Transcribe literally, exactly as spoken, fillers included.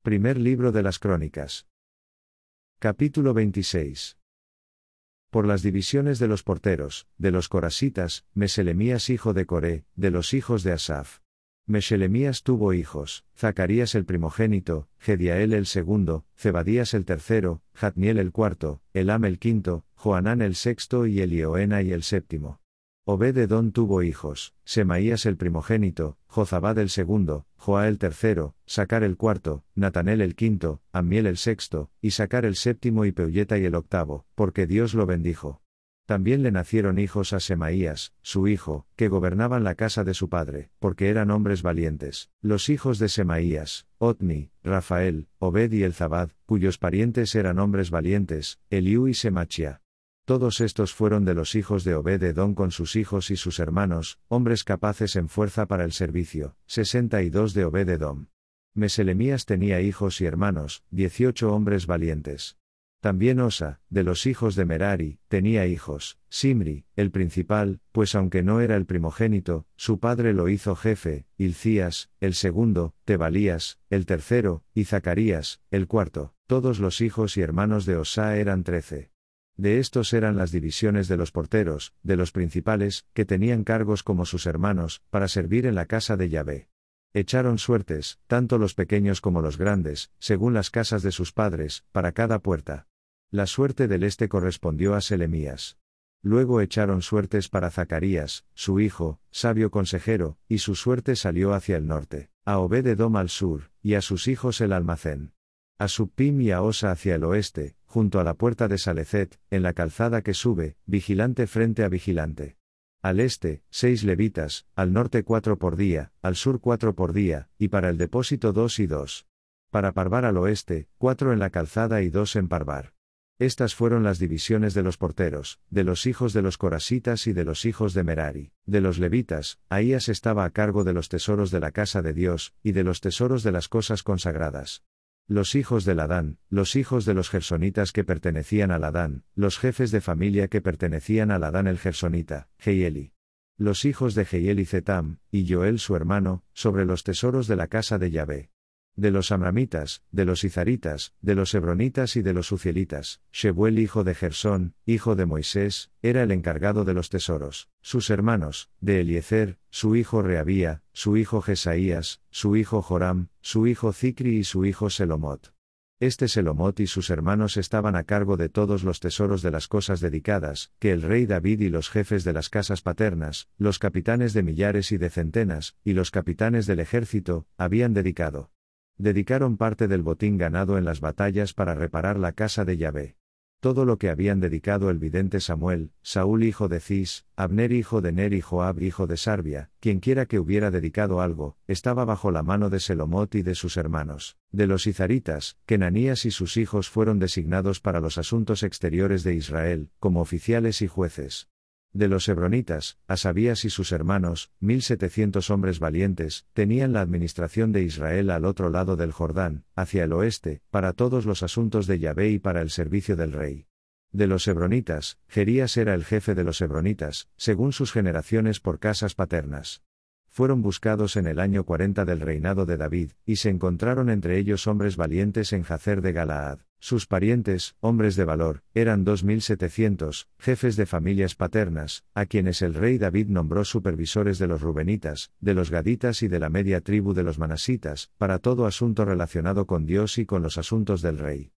Primer libro de las Crónicas. Capítulo veintiséis. Por las divisiones de los porteros, de los corasitas, Meselemías hijo de Coré, de los hijos de Asaf. Meselemías tuvo hijos, Zacarías el primogénito, Gediael el segundo, Zebadías el tercero, Jatniel el cuarto, Elam el quinto, Johanán el sexto y Elioenai el séptimo. Obed-edom tuvo hijos, Semaías el primogénito, Jozabad el segundo, Joá el tercero, Sacar el cuarto, Natanel el quinto, Ammiel el sexto, Isacar el séptimo y Peuyetai el octavo, porque Dios lo bendijo. También le nacieron hijos a Semaías, su hijo, que gobernaban la casa de su padre, porque eran hombres valientes. Los hijos de Semaías, Otni, Rafael, Obed y Elzabad, cuyos parientes eran hombres valientes, Eliú y Semachia. Todos estos fueron de los hijos de Obed-edom con sus hijos y sus hermanos, hombres capaces en fuerza para el servicio, sesenta y dos de Obed-edom. Meselemías tenía hijos y hermanos, dieciocho hombres valientes. También Osa, de los hijos de Merari, tenía hijos, Simri, el principal, pues aunque no era el primogénito, su padre lo hizo jefe, Hilcías, el segundo, Tebalías, el tercero, y Zacarías, el cuarto. Todos los hijos y hermanos de Osa eran trece. De estos eran las divisiones de los porteros, de los principales, que tenían cargos como sus hermanos, para servir en la casa de Yahvé. Echaron suertes, tanto los pequeños como los grandes, según las casas de sus padres, para cada puerta. La suerte del este correspondió a Selemías. Luego echaron suertes para Zacarías, su hijo, sabio consejero, y su suerte salió hacia el norte, a Obed-edom al sur, y a sus hijos el almacén. A Suppim y a Osa hacia el oeste, junto a la puerta de Salecet, en la calzada que sube, vigilante frente a vigilante. Al este, seis levitas, al norte cuatro por día, al sur cuatro por día, y para el depósito dos y dos. Para Parvar al oeste, cuatro en la calzada y dos en Parvar. Estas fueron las divisiones de los porteros, de los hijos de los corasitas y de los hijos de Merari. De los levitas, Ahías estaba a cargo de los tesoros de la casa de Dios, y de los tesoros de las cosas consagradas. Los hijos de Ladán, los hijos de los gersonitas que pertenecían a Ladán, los jefes de familia que pertenecían a Ladán el gersonita, Jehieli. Los hijos de Jehieli Zetam, y Joel su hermano, sobre los tesoros de la casa de Yahvé. De los amramitas, de los izaritas, de los hebronitas y de los uzielitas, Shebuel hijo de Gersón, hijo de Moisés, era el encargado de los tesoros. Sus hermanos, de Eliezer, su hijo Rehabía, su hijo Jesaías, su hijo Joram, su hijo Zicri y su hijo Selomot. Este Selomot y sus hermanos estaban a cargo de todos los tesoros de las cosas dedicadas, que el rey David y los jefes de las casas paternas, los capitanes de millares y de centenas, y los capitanes del ejército, habían dedicado. Dedicaron parte del botín ganado en las batallas para reparar la casa de Yahvé. Todo lo que habían dedicado el vidente Samuel, Saúl hijo de Cis, Abner hijo de Ner y Joab hijo de Sarbia, quienquiera que hubiera dedicado algo, estaba bajo la mano de Selomot y de sus hermanos. De los izaritas, Kenanías y sus hijos fueron designados para los asuntos exteriores de Israel, como oficiales y jueces. De los hebronitas, Asabías y sus hermanos, mil setecientos hombres valientes, tenían la administración de Israel al otro lado del Jordán, hacia el oeste, para todos los asuntos de Yahvé y para el servicio del rey. De los hebronitas, Jerías era el jefe de los hebronitas, según sus generaciones por casas paternas. Fueron buscados en el año cuarenta del reinado de David, y se encontraron entre ellos hombres valientes en Jazer de Galaad. Sus parientes, hombres de valor, eran dos mil setecientos, jefes de familias paternas, a quienes el rey David nombró supervisores de los rubenitas, de los gaditas y de la media tribu de los manasitas, para todo asunto relacionado con Dios y con los asuntos del rey.